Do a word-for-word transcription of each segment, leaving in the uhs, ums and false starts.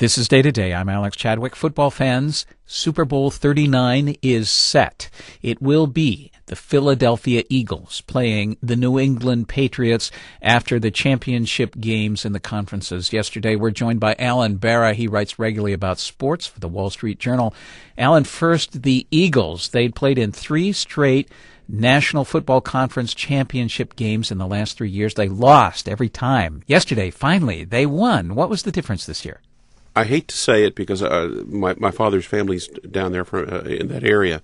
This is Day to Day. I'm Alex Chadwick. Football fans, Super Bowl thirty-nine is set. It will be the Philadelphia Eagles playing the New England Patriots after the championship games in the conferences. Yesterday, we're joined by Alan Barra. He writes regularly about sports for the Wall Street Journal. Alan, first, the Eagles. They'd played in three straight National Football Conference championship games in the last three years. They lost every time. Yesterday, finally, they won. What was the difference this year? I hate to say it because uh, my my father's family's down there from, uh, in that area,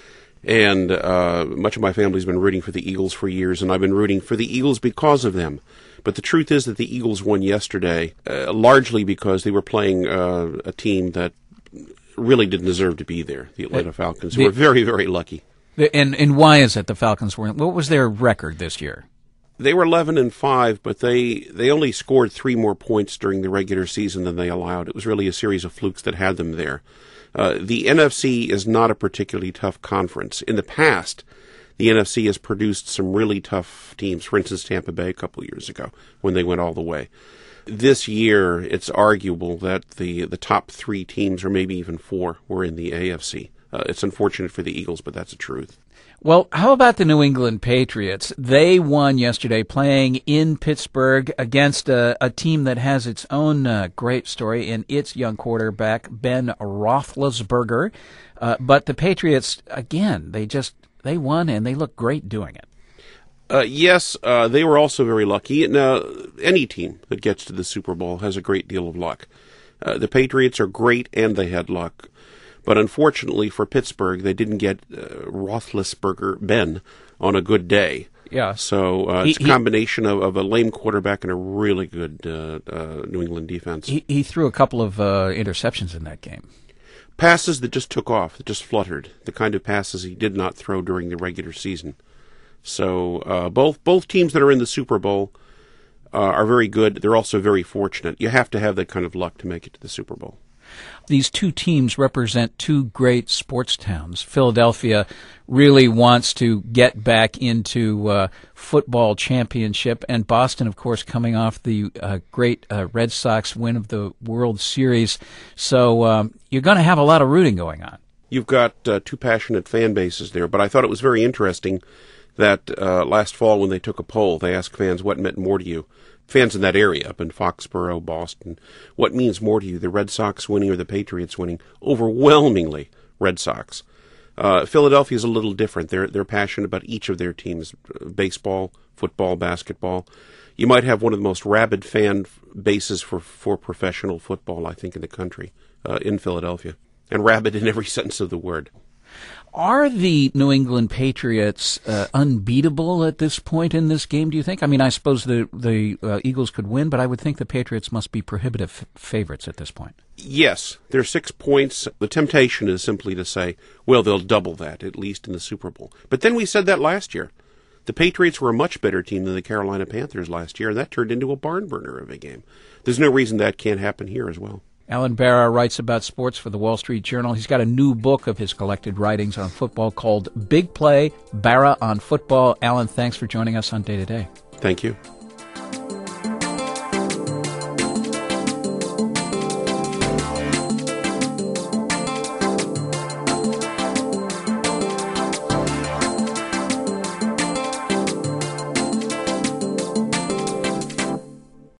and uh, much of my family's been rooting for the Eagles for years, and I've been rooting for the Eagles because of them. But the truth is that the Eagles won yesterday, uh, largely because they were playing uh, a team that really didn't deserve to be there, the Atlanta Falcons, who were very, very lucky. And and why is it the Falcons weren't? What was their record this year? They were eleven and five, but they, they only scored three more points during the regular season than they allowed. It was really a series of flukes that had them there. Uh, the N F C is not a particularly tough conference. In the past, the N F C has produced some really tough teams. For instance, Tampa Bay a couple of years ago when they went all the way. This year, it's arguable that the, the top three teams, or maybe even four, were in the A F C. Uh, it's unfortunate for the Eagles, but that's the truth. Well, how about the New England Patriots? They won yesterday playing in Pittsburgh against a, a team that has its own uh, great story in its young quarterback, Ben Roethlisberger. Uh, but the Patriots, again, they just they won and they look great doing it. Uh, yes, uh, they were also very lucky. Now, any team that gets to the Super Bowl has a great deal of luck. Uh, the Patriots are great and they had luck. But unfortunately for Pittsburgh, they didn't get uh, Roethlisberger Ben on a good day. Yeah. So uh, he, it's a combination of, of a lame quarterback and a really good uh, uh, New England defense. He, he threw a couple of uh, interceptions in that game. Passes that just took off, that just fluttered. The kind of passes he did not throw during the regular season. So uh, both both teams that are in the Super Bowl uh, are very good. They're also very fortunate. You have to have that kind of luck to make it to the Super Bowl. These two teams represent two great sports towns. Philadelphia really wants to get back into uh, football championship, and Boston, of course, coming off the uh, great uh, Red Sox win of the World Series. So um, you're going to have a lot of rooting going on. You've got uh, two passionate fan bases there, but I thought it was very interesting that uh, last fall when they took a poll, they asked fans what meant more to you. Fans in that area, up in Foxborough, Boston, what means more to you, the Red Sox winning or the Patriots winning? Overwhelmingly, Red Sox. Uh, Philadelphia is a little different. They're they're passionate about each of their teams, baseball, football, basketball. You might have one of the most rabid fan bases for, for professional football, I think, in the country, uh, in Philadelphia. And rabid in every sense of the word. Are the New England Patriots uh, unbeatable at this point in this game, do you think? I mean, I suppose the, the uh, Eagles could win, but I would think the Patriots must be prohibitive f- favorites at this point. Yes, they're six points. The temptation is simply to say, well, they'll double that, at least in the Super Bowl. But then we said that last year. The Patriots were a much better team than the Carolina Panthers last year, and that turned into a barn burner of a game. There's no reason that can't happen here as well. Alan Barra writes about sports for the Wall Street Journal. He's got a new book of his collected writings on football called Big Play, Barra on Football. Alan, thanks for joining us on Day to Day. Thank you.